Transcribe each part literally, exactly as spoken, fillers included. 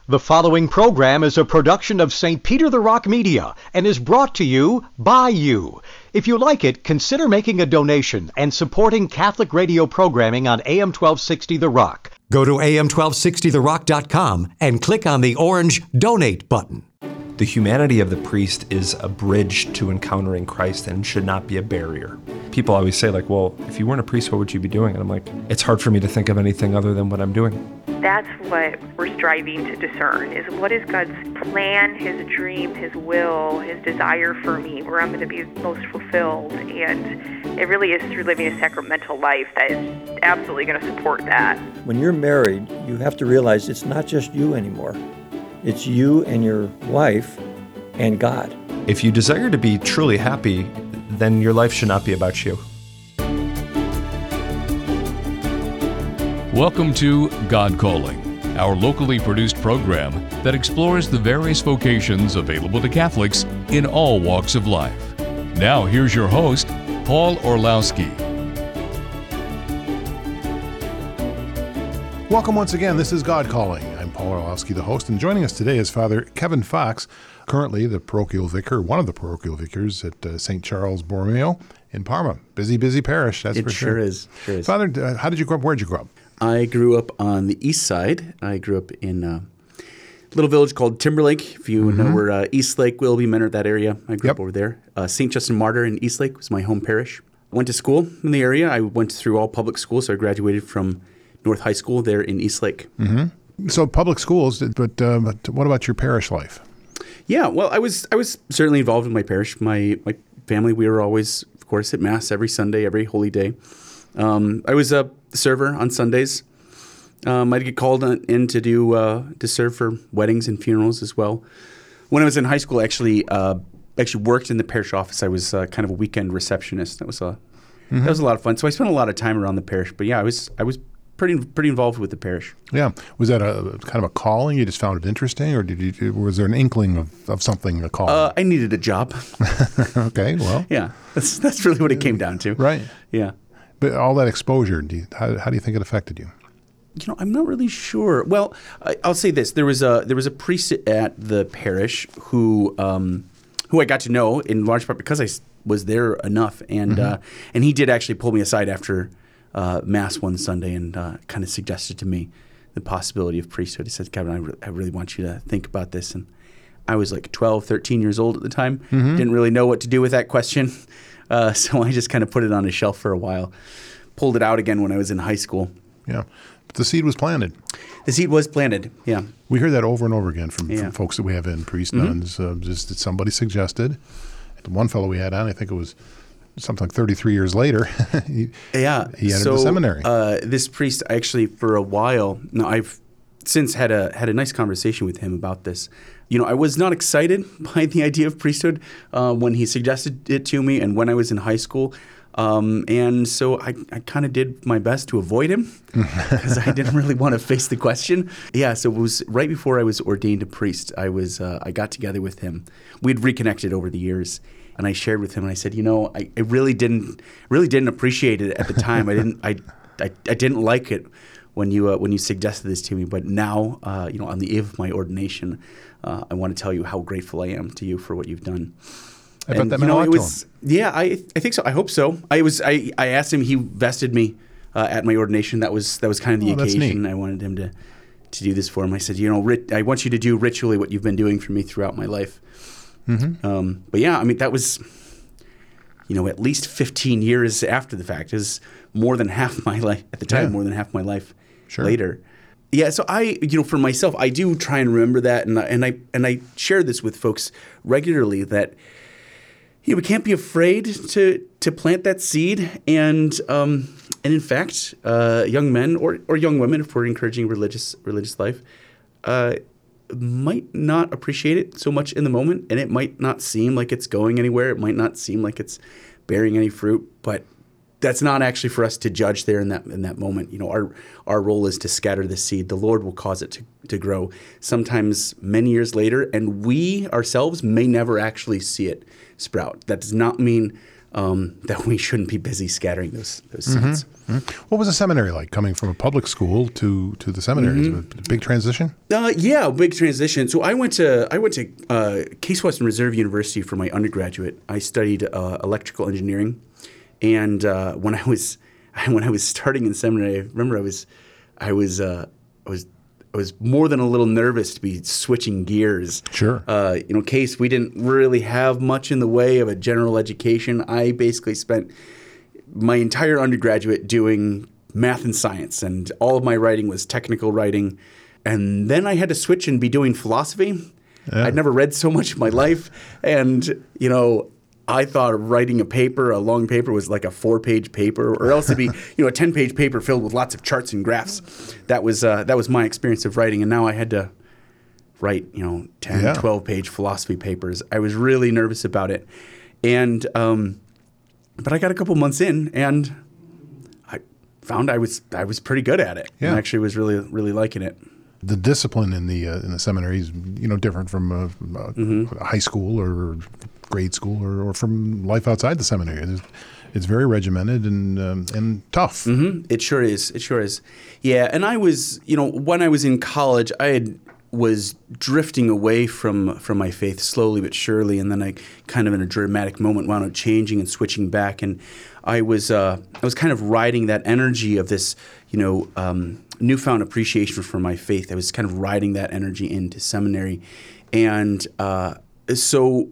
The following program is a production of Saint Peter the Rock Media and is brought to you by you. If you like it, consider making a donation and supporting Catholic radio programming on A M twelve sixty The Rock. Go to A M twelve sixty the rock dot com and click on the orange Donate button. The humanity of the priest is a bridge to encountering Christ and should not be a barrier. People always say, like, well, if you weren't a priest, what would you be doing? And I'm like, it's hard for me to think of anything other than what I'm doing. That's what we're striving to discern, is what is God's plan, His dream, His will, His desire for me, where I'm going to be most fulfilled. And it really is through living a sacramental life that is absolutely going to support that. When you're married, you have to realize it's not just you anymore. It's you and your wife and God. If you desire to be truly happy, then your life should not be about you. Welcome to God Calling, our locally produced program that explores the various vocations available to Catholics in all walks of life. Now here's your host, Paul Orlowski. Welcome once again. This is God Calling. I'm Paul Orlowski, the host, and joining us today is Father Kevin Fox, currently the parochial vicar, one of the parochial vicars at uh, Saint Charles Borromeo in Parma. Busy, busy parish, that's it for sure. It sure is. Sure is. Father, uh, how did you grow up? Where did you grow up? I grew up on the east side. I grew up in a little village called Timberlake. If you mm-hmm. know where uh, Eastlake, Willoughby, Menor, that area, I grew yep. up over there. Uh, Saint Justin Martyr in Eastlake was my home parish. Went to school in the area. I went through all public schools, so I graduated from North High School there in Eastlake. Mm-hmm. So public schools, but, uh, but what about your parish life? Yeah, well, I was I was certainly involved in my parish. My my family, we were always, of course, at Mass every Sunday, every holy day. Um, I was a server on Sundays. Um, I'd get called in to do uh, to serve for weddings and funerals as well. When I was in high school, I actually uh, actually worked in the parish office. I was uh, kind of a weekend receptionist. That was a mm-hmm. that was a lot of fun. So I spent a lot of time around the parish. But yeah, I was I was pretty pretty involved with the parish. Yeah, was that a kind of a calling? You just found it interesting, or did you? Was there an inkling of, of something a calling? Uh, I needed a job. Okay, well, yeah, that's that's really what it came down to. Right. Yeah. But all that exposure, do you, how, how do you think it affected you? You know, I'm not really sure. Well, I, I'll say this: there was a there was a priest at the parish who um, who I got to know in large part because I was there enough, and mm-hmm. uh, and he did actually pull me aside after uh, Mass one Sunday and uh, kind of suggested to me the possibility of priesthood. He said, "Kevin, I, re- I really want you to think about this." And I was like twelve, thirteen years old at the time. Mm-hmm. Didn't really know what to do with that question, uh, so I just kind of put it on a shelf for a while. Pulled it out again when I was in high school. Yeah. The seed was planted. The seed was planted, yeah. We hear that over and over again from, yeah. from folks that we have in, priest mm-hmm. nuns, uh, just that somebody suggested. The one fellow we had on, I think it was something like thirty-three years later, he, yeah. he entered so, the seminary. Uh, this priest actually for a while, now I've since had a had a nice conversation with him about this. You know, I was not excited by the idea of priesthood uh, when he suggested it to me and when I was in high school. Um, and so I, I kind of did my best to avoid him because I didn't really want to face the question. Yeah, so it was right before I was ordained a priest. I was uh, I got together with him. We'd reconnected over the years, and I shared with him. And I said, you know, I, I really didn't really didn't appreciate it at the time. I didn't I, I, I didn't like it when you uh, when you suggested this to me. But now, uh, you know, on the eve of my ordination, uh, I want to tell you how grateful I am to you for what you've done. I bet and, that you meant know, a lot it was, to him. Yeah, I I think so. I hope so. I was I, I asked him. He vested me uh, at my ordination. That was that was kind of the oh, occasion. I wanted him to, to do this for him. I said, you know, rit- I want you to do ritually what you've been doing for me throughout my life. Mm-hmm. Um, but yeah, I mean that was, you know, at least fifteen years after the fact. Is more than half my life at the time. Yeah. More than half my life sure. later. Yeah, so I, you know, for myself, I do try and remember that, and I, and I and I share this with folks regularly that. You know, we can't be afraid to to plant that seed, and um, and in fact, uh, young men or, or young women, if we're encouraging religious religious life, uh, might not appreciate it so much in the moment, and it might not seem like it's going anywhere. It might not seem like it's bearing any fruit, but that's not actually for us to judge there in that in that moment. You know, our our role is to scatter the seed. The Lord will cause it to, to grow. Sometimes many years later, and we ourselves may never actually see it sprout. That does not mean um, that we shouldn't be busy scattering those those seeds. Mm-hmm. Mm-hmm. What was the seminary like, coming from a public school to, to the seminary? Mm-hmm. Is it a big transition? Uh, yeah, big transition. So I went to I went to uh, Case Western Reserve University for my undergraduate. I studied uh, electrical engineering, and uh, when I was when I was starting in seminary, I remember I was I was uh, I was I was more than a little nervous to be switching gears. Sure. Uh, you know, Case, we didn't really have much in the way of a general education. I basically spent my entire undergraduate doing math and science, and all of my writing was technical writing. And then I had to switch and be doing philosophy. Yeah. I'd never read so much in my life. And, you know, I thought writing a paper, a long paper, was like a four-page paper, or else it'd be, you know, a ten-page paper filled with lots of charts and graphs. That was uh, that was my experience of writing, and now I had to write, you know, ten, yeah. twelve-page philosophy papers. I was really nervous about it, and um, but I got a couple months in, and I found I was I was pretty good at it. Yeah. I actually was really really liking it. The discipline in the uh, in the seminary is, you know, different from uh, uh, mm-hmm. high school or grade school or, or from life outside the seminary. It's, it's very regimented and um, and tough. Mm-hmm. It sure is. It sure is. Yeah, and I was, you know, when I was in college, I had was drifting away from from my faith slowly but surely, and then I kind of in a dramatic moment wound up changing and switching back, and I was uh, I was kind of riding that energy of this, you know, um, newfound appreciation for my faith. I was kind of riding that energy into seminary, and uh, so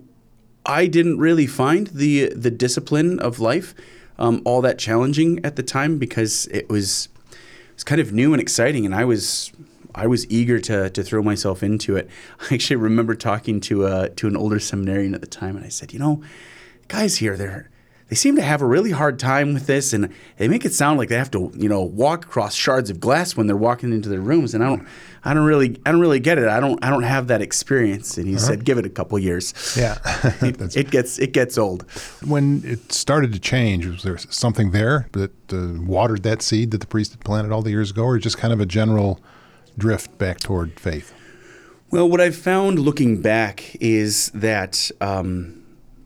I didn't really find the the discipline of life um, all that challenging at the time, because it was it was kind of new and exciting, and I was I was eager to to throw myself into it. I actually remember talking to uh, to an older seminarian at the time, and I said, you know, guys here, they're they seem to have a really hard time with this, and they make it sound like they have to, you know, walk across shards of glass when they're walking into their rooms. And I don't, I don't really, I don't really get it. I don't, I don't have that experience. And he uh-huh. said, give it a couple years. Yeah, it, it gets, it gets old. When it started to change, was there something there that uh, watered that seed that the priest had planted all the years ago, or just kind of a general drift back toward faith? Well, what I've found looking back is that Um,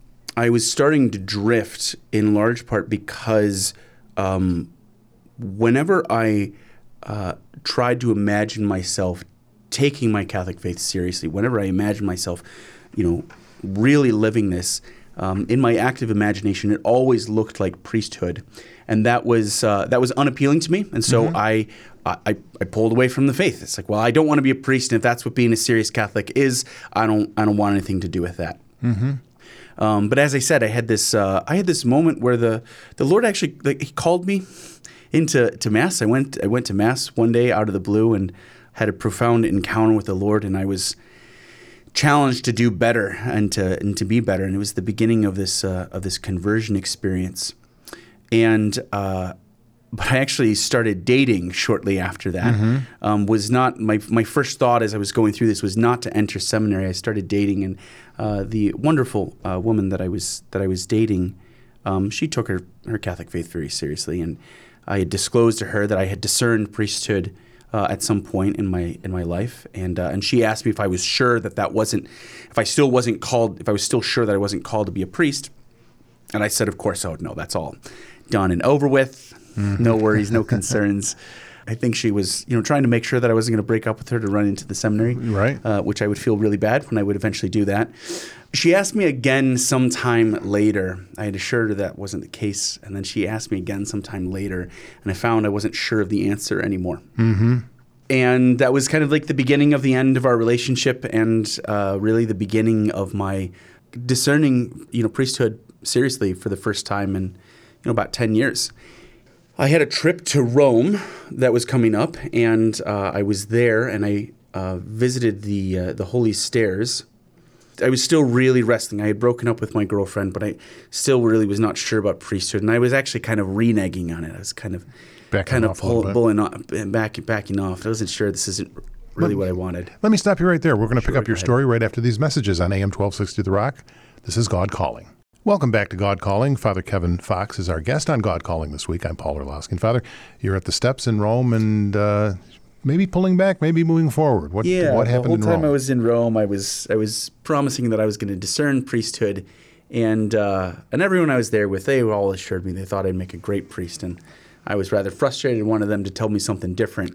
I was starting to drift in large part because um, whenever I uh, tried to imagine myself taking my Catholic faith seriously, whenever I imagined myself, you know, really living this, um, in my active imagination, it always looked like priesthood, and that was uh, that was unappealing to me, and so mm-hmm. I, I I pulled away from the faith. It's like, well, I don't want to be a priest, and if that's what being a serious Catholic is, I don't I don't want anything to do with that. Mm-hmm. Um, but as I said, I had this uh, I had this moment where the, the Lord actually, like, he called me into to Mass. I went I went to Mass one day out of the blue and had a profound encounter with the Lord, and I was challenged to do better and to and to be better. And it was the beginning of this uh, of this conversion experience. And uh, but I actually started dating shortly after that. Mm-hmm. Um, was not my my first thought as I was going through this was not to enter seminary. I started dating, and uh, the wonderful uh, woman that I was that I was dating, um, she took her, her Catholic faith very seriously, and I had disclosed to her that I had discerned priesthood uh, at some point in my in my life, and uh, and she asked me if I was sure that that wasn't, if I still wasn't called, if I was still sure that I wasn't called to be a priest, and I said, of course, oh no, that's all done and over with. Mm-hmm. No worries, no concerns. I think she was, you know, trying to make sure that I wasn't going to break up with her to run into the seminary, right? Uh, which I would feel really bad when I would eventually do that. She asked me again sometime later. I had assured her that wasn't the case, and then she asked me again sometime later, and I found I wasn't sure of the answer anymore. Mm-hmm. And that was kind of like the beginning of the end of our relationship, and uh, really the beginning of my discerning, you know, priesthood seriously for the first time in, you know, about ten years. I had a trip to Rome that was coming up, and uh, I was there, and I uh, visited the uh, the Holy Stairs. I was still really wrestling. I had broken up with my girlfriend, but I still really was not sure about priesthood, and I was actually kind of reneging on it. I was kind of backing kind of off pull, pulling off, back, backing off. I wasn't sure this isn't really let, what I wanted. Let me stop you right there. We're going to sure, pick up your story right after these messages on A M twelve sixty The Rock. This is God Calling. Welcome back to God Calling. Father Kevin Fox is our guest on God Calling this week. I'm Paul Orlowski. Father, you're at the steps in Rome and uh, maybe pulling back, maybe moving forward. What, yeah, what happened in Rome? The whole time I was in Rome, I was I was promising that I was going to discern priesthood, And uh, and everyone I was there with, they all assured me they thought I'd make a great priest. And I was rather frustrated and wanted them to tell me something different.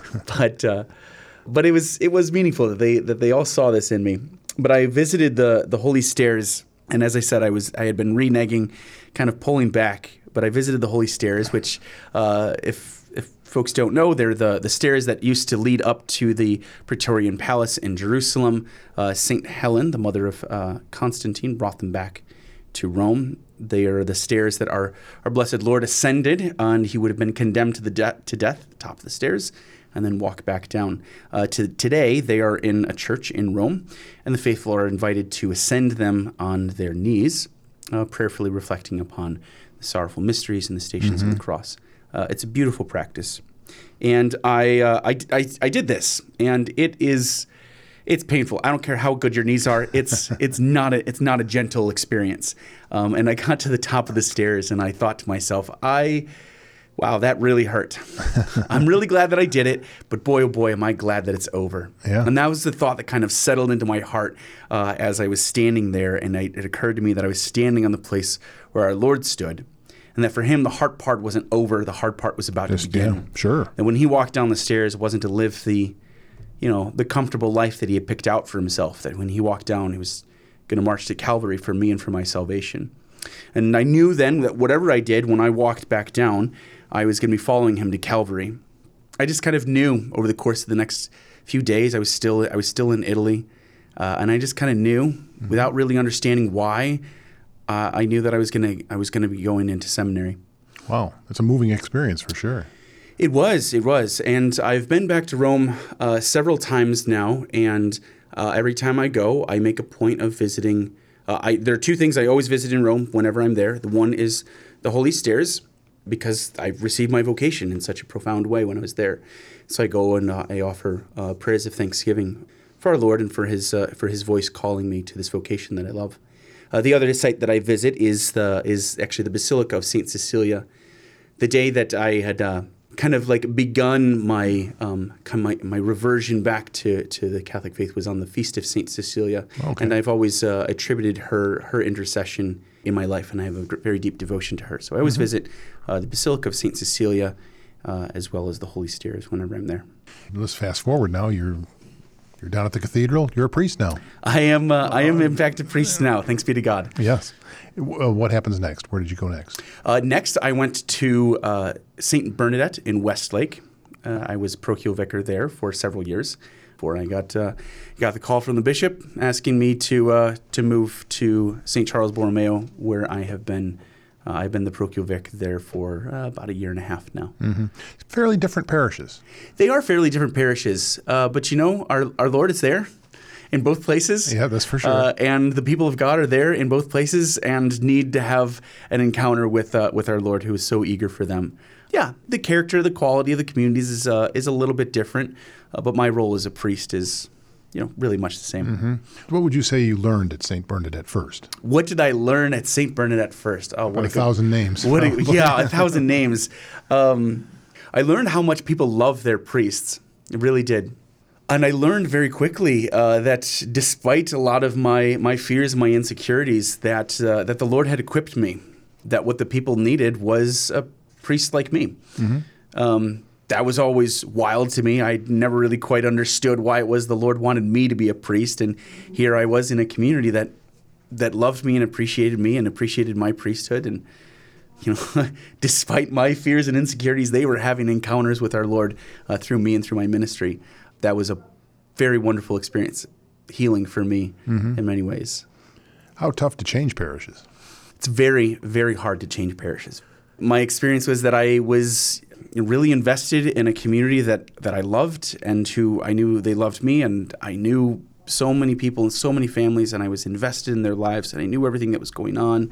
but uh, but it was it was meaningful that they that they all saw this in me. But I visited the the Holy Stairs, and as I said, I was I had been reneging, kind of pulling back. But I visited the Holy Stairs, which, uh, if if folks don't know, they're the, the stairs that used to lead up to the Praetorian Palace in Jerusalem. Uh, Saint Helen, the mother of uh, Constantine, brought them back to Rome. They are the stairs that our, our blessed Lord ascended, and he would have been condemned to the de- to death at the top of the stairs, and then walk back down. Uh, to today, they are in a church in Rome, and the faithful are invited to ascend them on their knees, uh, prayerfully reflecting upon the sorrowful mysteries and the stations mm-hmm. of the cross. Uh, it's a beautiful practice, and I, uh, I, I I did this, and it is it's painful. I don't care how good your knees are. It's it's not a it's not a gentle experience. Um, and I got to the top of the stairs, and I thought to myself, I. Wow, that really hurt. I'm really glad that I did it, but boy, oh boy, am I glad that it's over. Yeah. And that was the thought that kind of settled into my heart uh, as I was standing there, and I, it occurred to me that I was standing on the place where our Lord stood, and that for him, the hard part wasn't over. The hard part was about Just, to begin. Yeah, sure. And when he walked down the stairs, it wasn't to live the, you know, the comfortable life that he had picked out for himself, that when he walked down, he was going to march to Calvary for me and for my salvation. And I knew then that whatever I did when I walked back down, I was going to be following him to Calvary. I just kind of knew over the course of the next few days, I was still I was still in Italy, uh, and I just kind of knew, mm-hmm. without really understanding why, uh, I knew that I was going to I was going to be going into seminary. Wow, that's a moving experience for sure. It was, it was, and I've been back to Rome uh, several times now, and uh, every time I go, I make a point of visiting. Uh, I, there are two things I always visit in Rome whenever I'm there. The one is the Holy Stairs, because I received my vocation in such a profound way when I was there. So I go and uh, I offer uh, prayers of thanksgiving for our Lord and for his uh, for his voice calling me to this vocation that I love. Uh, the other site that I visit is the is actually the Basilica of Saint Cecilia. The day that I had uh, kind of like begun my um, my, my reversion back to, to the Catholic faith was on the feast of Saint Cecilia, okay. and I've always uh, attributed her her intercession in my life, and I have a very deep devotion to her. So I always mm-hmm. visit uh, the Basilica of Saint Cecilia, uh, as well as the Holy Stairs whenever I'm there. Let's fast forward now. You're you're down at the cathedral. You're a priest now. I am. Uh, I am in fact a priest now. Thanks be to God. Yes. Uh, what happens next? Where did you go next? Uh, next, I went to uh, Saint Bernadette in Westlake. Uh, I was parochial vicar there for several years before I got uh, got the call from the bishop asking me to uh, to move to Saint Charles Borromeo, where I have been. Uh, I've been the parochial vic there for uh, about a year and a half now. Mm-hmm. Fairly different parishes. They are fairly different parishes, uh, but you know, our our Lord is there in both places. Yeah, that's for sure. Uh, and the people of God are there in both places and need to have an encounter with uh, with our Lord, who is so eager for them. Yeah, the character, the quality of the communities is uh, is a little bit different, uh, but my role as a priest is, you know, really much the same. Mm-hmm. What would you say you learned at Saint Bernadette first? What did I learn at Saint Bernadette first? Oh, what About a, a good, thousand names. What a, yeah, a thousand names. Um, I learned how much people love their priests. It really did. And I learned very quickly uh, that despite a lot of my, my fears, my insecurities, that uh, that the Lord had equipped me, that what the people needed was a priest like me. Mm-hmm. Um, that was always wild to me. I never really quite understood why it was the Lord wanted me to be a priest. And here I was in a community that that loved me and appreciated me and appreciated my priesthood. And, you know, despite my fears and insecurities, they were having encounters with our Lord uh, through me and through my ministry. That was a very wonderful experience, healing for me mm-hmm. in many ways. How tough to change parishes? It's very, very hard to change parishes. My experience was that I was really invested in a community that, that I loved and who I knew they loved me, and I knew so many people and so many families, and I was invested in their lives, and I knew everything that was going on.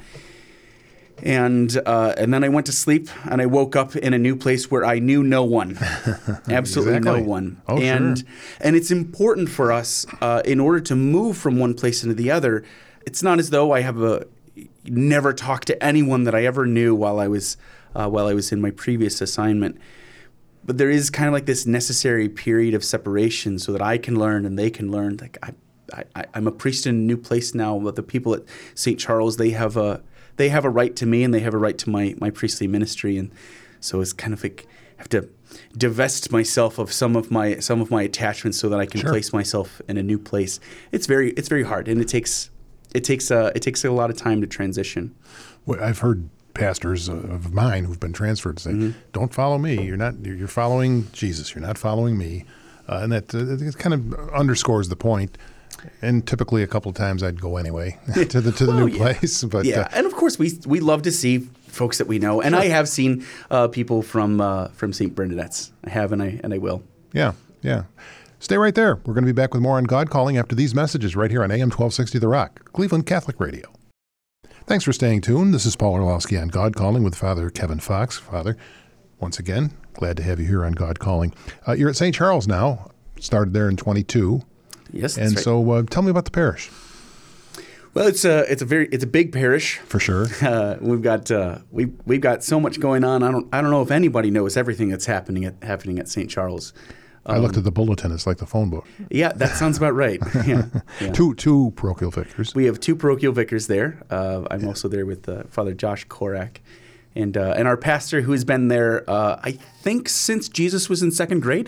And uh, and then I went to sleep, and I woke up in a new place where I knew no one, absolutely exactly. no one. Oh, and sure. and it's important for us uh, in order to move from one place into the other. It's not as though I have a never talked to anyone that I ever knew while I was uh, while I was in my previous assignment. But there is kind of like this necessary period of separation so that I can learn and they can learn. Like I, I, I, I'm a priest in a new place now. But the people at Saint Charles, they have a they have a right to me, and they have a right to my my priestly ministry. And so it's kind of like I have to divest myself of some of my some of my attachments so that I can Sure. place myself in a new place. It's very it's very hard, and it takes it takes uh, it takes a lot of time to transition. Well, I've heard pastors of mine who've been transferred say, Mm-hmm. "Don't follow me. You're not. You're following Jesus. You're not following me," uh, and that uh, it kind of underscores the point. And typically, a couple of times, I'd go anyway to the to the Well, new yeah. place. But Yeah, uh, and of course we we love to see folks that we know, and I have seen uh, people from uh, from Saint Bernadette's. I have, and I and I will. yeah, yeah. Stay right there. We're going to be back with more on God Calling after these messages right here on A M twelve sixty The Rock, Cleveland Catholic Radio. Thanks for staying tuned. This is Paul Orlowski on God Calling with Father Kevin Fox. Father, once again, glad to have you here on God Calling. Uh, you're at Saint Charles now. Started there in twenty-two. Yes, that's And right. so uh, tell me about the parish. Well, it's a it's a very it's a big parish. For sure. Uh, we've got uh, we we've got so much going on. I don't I don't know if anybody knows everything that's happening at happening at Saint Charles. I looked at the bulletin. It's like the phone book. Yeah, that sounds about right. Yeah, yeah. Two two parochial vicars. We have two parochial vicars there. Uh, I'm also there with uh, Father Josh Korak, and uh, and our pastor who has been there, uh, I think, since Jesus was in second grade.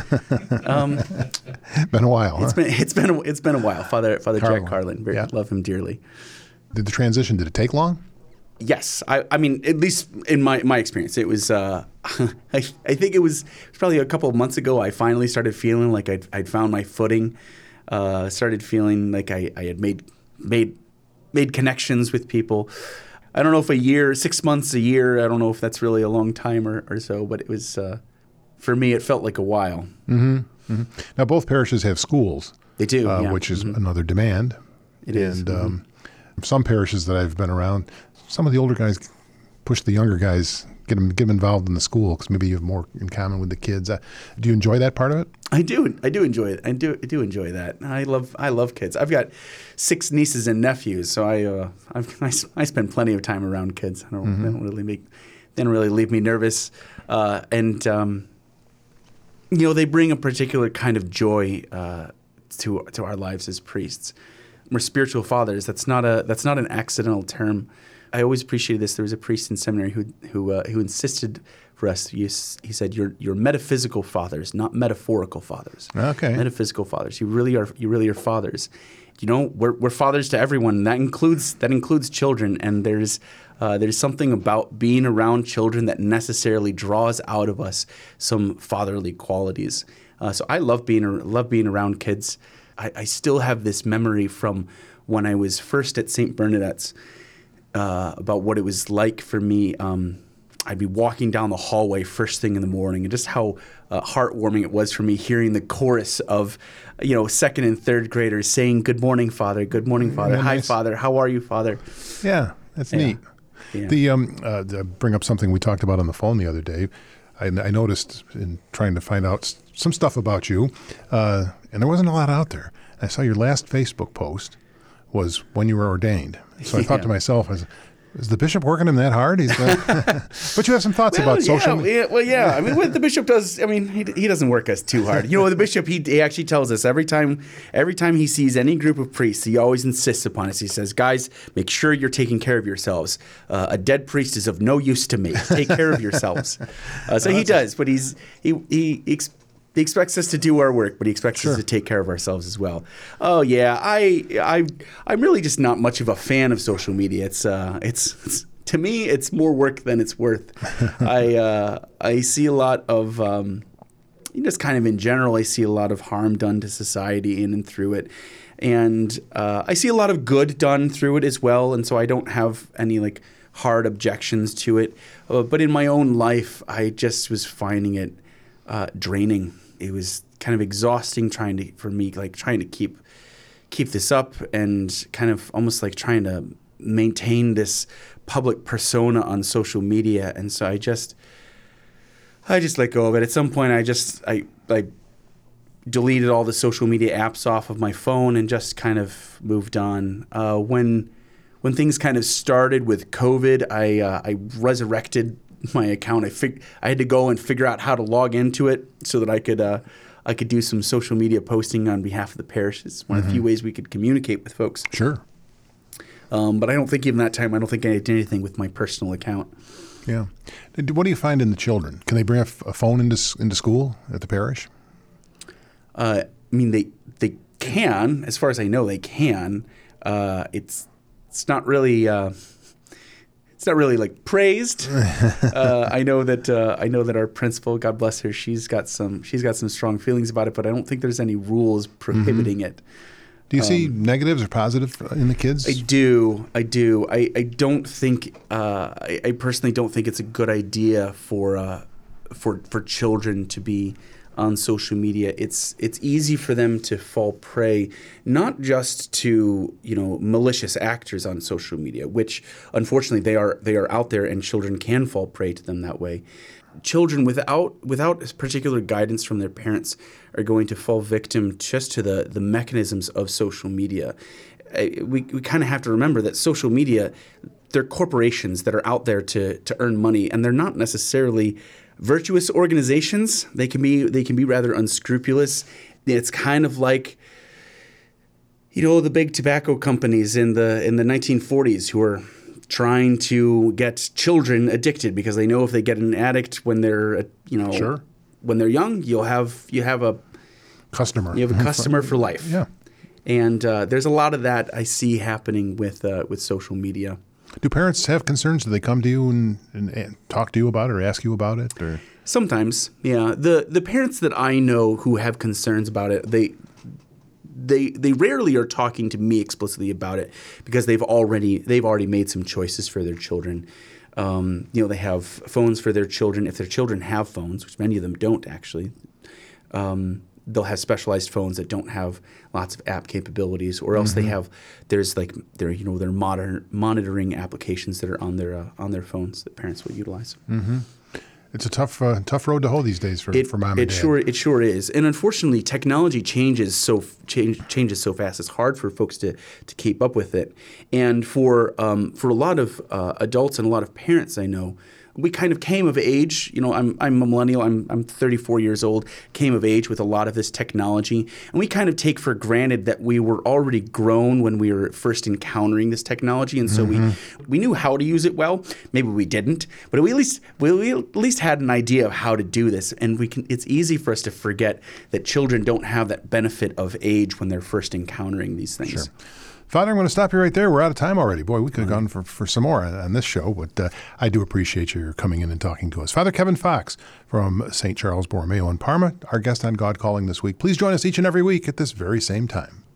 um, Been a while, huh? it's been it's been a, it's been a while. Father Father Carlin. Jack Carlin, very, Yeah. love him dearly. Did the transition, did it take long? Yes, I, I mean, at least in my, my experience, it was. Uh, I, I think it was, it was probably a couple of months ago. I finally started feeling like I'd, I'd found my footing. Uh, started feeling like I, I had made made made connections with people. I don't know if a year, six months, a year. I don't know if that's really a long time or, or so, but it was uh, for me. It felt like a while. Now, both parishes have schools. They do, uh, yeah. which is Mhm. another demand. It is, And mhm. um, some parishes that I've been around, some of the older guys push the younger guys, get them, get them involved in the school because maybe you have more in common with the kids. Uh, do you enjoy that part of it? I do. I do enjoy it. I do. I do enjoy that. I love. I love kids. I've got six nieces and nephews, so I. Uh, I've, I, s- I spend plenty of time around kids. I don't. Mm-hmm. They don't really make. They don't really leave me nervous, uh, and um, you know they bring a particular kind of joy uh, to to our lives as priests. We're spiritual fathers. That's not a. That's not an accidental term. I always appreciated this. There was a priest in seminary who who uh, who insisted for us. He, s- he said, "You're you're metaphysical fathers, not metaphorical fathers. Okay. Metaphysical fathers. You really are. You really are fathers. You know, we're we're fathers to everyone. And that includes that includes children. And there's uh, there's something about being around children that necessarily draws out of us some fatherly qualities. Uh, so I love being ar- love being around kids. I, I still have this memory from when I was first at Saint Bernadette's. Uh, about what it was like for me. Um, I'd be walking down the hallway first thing in the morning, and just how uh, heartwarming it was for me hearing the chorus of, you know, second and third graders saying, "Good morning, Father. Good morning, Father. Yeah, Hi, nice. Father. How are you, Father?" Yeah, that's Yeah. neat. Yeah. The um, uh, to bring up something we talked about on the phone the other day. I, I noticed in trying to find out s- some stuff about you, uh, and there wasn't a lot out there. I saw your last Facebook post was when you were ordained. So I thought to Yeah. myself, is, is the bishop working him that hard? He's gonna but you have some thoughts about yeah, social media. yeah, well, yeah. I mean, what the bishop does, I mean, he, he doesn't work us too hard. You know, the bishop, he, he actually tells us every time every time he sees any group of priests, he always insists upon us. He says, "Guys, make sure you're taking care of yourselves. Uh, a dead priest is of no use to me. Take care of yourselves." Uh, so he does, but he's he he. Ex- He expects us to do our work, but he expects Sure. us to take care of ourselves as well. Oh yeah, I I I'm really just not much of a fan of social media. It's uh it's, it's to me it's more work than it's worth. I uh, I see a lot of um, just kind of in general, I see a lot of harm done to society in and through it, and uh, I see a lot of good done through it as well. And so I don't have any like hard objections to it. Uh, but in my own life, I just was finding it uh, draining. It was kind of exhausting trying to, for me, like trying to keep keep this up and kind of almost like trying to maintain this public persona on social media. And so I just, I just let go of it. At some point, I just, I, I deleted all the social media apps off of my phone and just kind of moved on. Uh, when, when things kind of started with COVID, I, uh, I resurrected my account. I fig- I had to go and figure out how to log into it so that I could uh, I could do some social media posting on behalf of the parish. It's one mm-hmm. of the few ways we could communicate with folks. Sure. Um, but I don't think even that time, I don't think I did anything with my personal account. Yeah. What do you find in the children? Can they bring a, f- a phone into into school at the parish? Uh, I mean, they they can. As far as I know, they can. Uh, it's it's not really uh, it's not really like praised. uh, I know that uh, I know that our principal, God bless her, she's got some she's got some strong feelings about it, but I don't think there's any rules prohibiting mm-hmm. it. Do you um, see negatives or positive in the kids? I do. I do. I, I don't think uh, I, I personally don't think it's a good idea for uh, for for children to be on social media. It's it's easy for them to fall prey, not just to, you know, malicious actors on social media, which unfortunately they are they are out there, and children can fall prey to them that way. Children without without particular guidance from their parents are going to fall victim just to the, the mechanisms of social media. I, we we kind of have to remember that social media, they're corporations that are out there to to earn money, and they're not necessarily virtuous organizations. They can be they can be rather unscrupulous. It's kind of like, you know, the big tobacco companies in the in the nineteen forties who were trying to get children addicted because they know if they get an addict when they're, you know, sure. when they're young, you'll have you have a customer. You have a customer for life. Yeah, and uh, there's a lot of that I see happening with uh, with social media. Do parents have concerns? Do they come to you and, and, and talk to you about it or ask you about it? Or sometimes, yeah. The the parents that I know who have concerns about it, they. They they rarely are talking to me explicitly about it because they've already they've already made some choices for their children. Um, you know, they have phones for their children. If their children have phones, which many of them don't actually, um, they'll have specialized phones that don't have lots of app capabilities, or else mm-hmm. they have there's like their you know their modern monitoring applications that are on their uh, on their phones that parents will utilize. Mm-hmm. It's a tough, uh, tough road to hoe these days for, it, for mom it and dad. Sure, it sure is, and unfortunately, technology changes so change, changes so fast. It's hard for folks to, to keep up with it, and for um, for a lot of uh, adults and a lot of parents I know, we kind of came of age. You know, I'm I'm a millennial. I'm I'm thirty-four years old. Came of age with a lot of this technology, and we kind of take for granted that we were already grown when we were first encountering this technology, and so mm-hmm. we we knew how to use it well. Maybe we didn't, but we at least we at least had an idea of how to do this. And we can. It's easy for us to forget that children don't have that benefit of age when they're first encountering these things. Sure. Father, I'm going to stop you right there. We're out of time already. Boy, we could have gone for, for some more on, on this show, but uh, I do appreciate you coming in and talking to us. Father Kevin Fox from Saint Charles Borromeo in Parma, our guest on God Calling this week. Please join us each and every week at this very same time.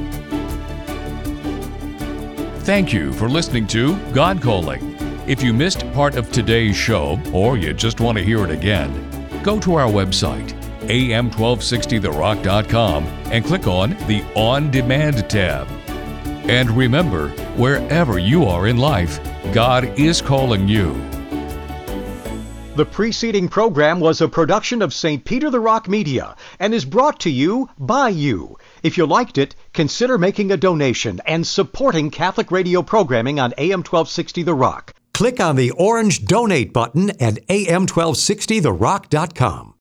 Thank you for listening to God Calling. If you missed part of today's show, or you just want to hear it again, go to our website, A M twelve sixty the rock dot com, and click on the On Demand tab. And remember, wherever you are in life, God is calling you. The preceding program was a production of Saint Peter the Rock Media and is brought to you by you. If you liked it, consider making a donation and supporting Catholic radio programming on A M twelve sixty The Rock. Click on the orange Donate button at A M twelve sixty the rock dot com.